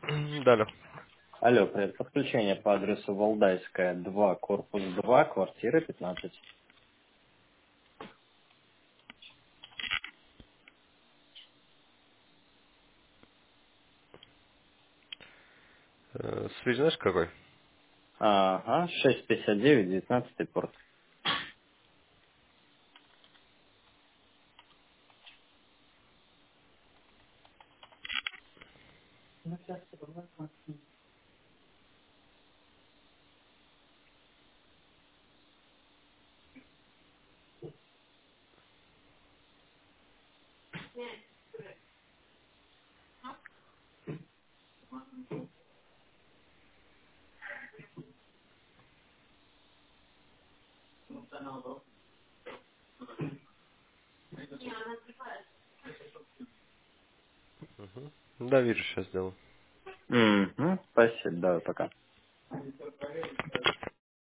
Да, алло. Алло, привет. Подключение по адресу Валдайская, 2, корпус 2, квартира 15. Связь знаешь какой? Ага, 659, 19 порт. Да, вижу, сейчас сделаю. Угу, спасибо, давай, пока.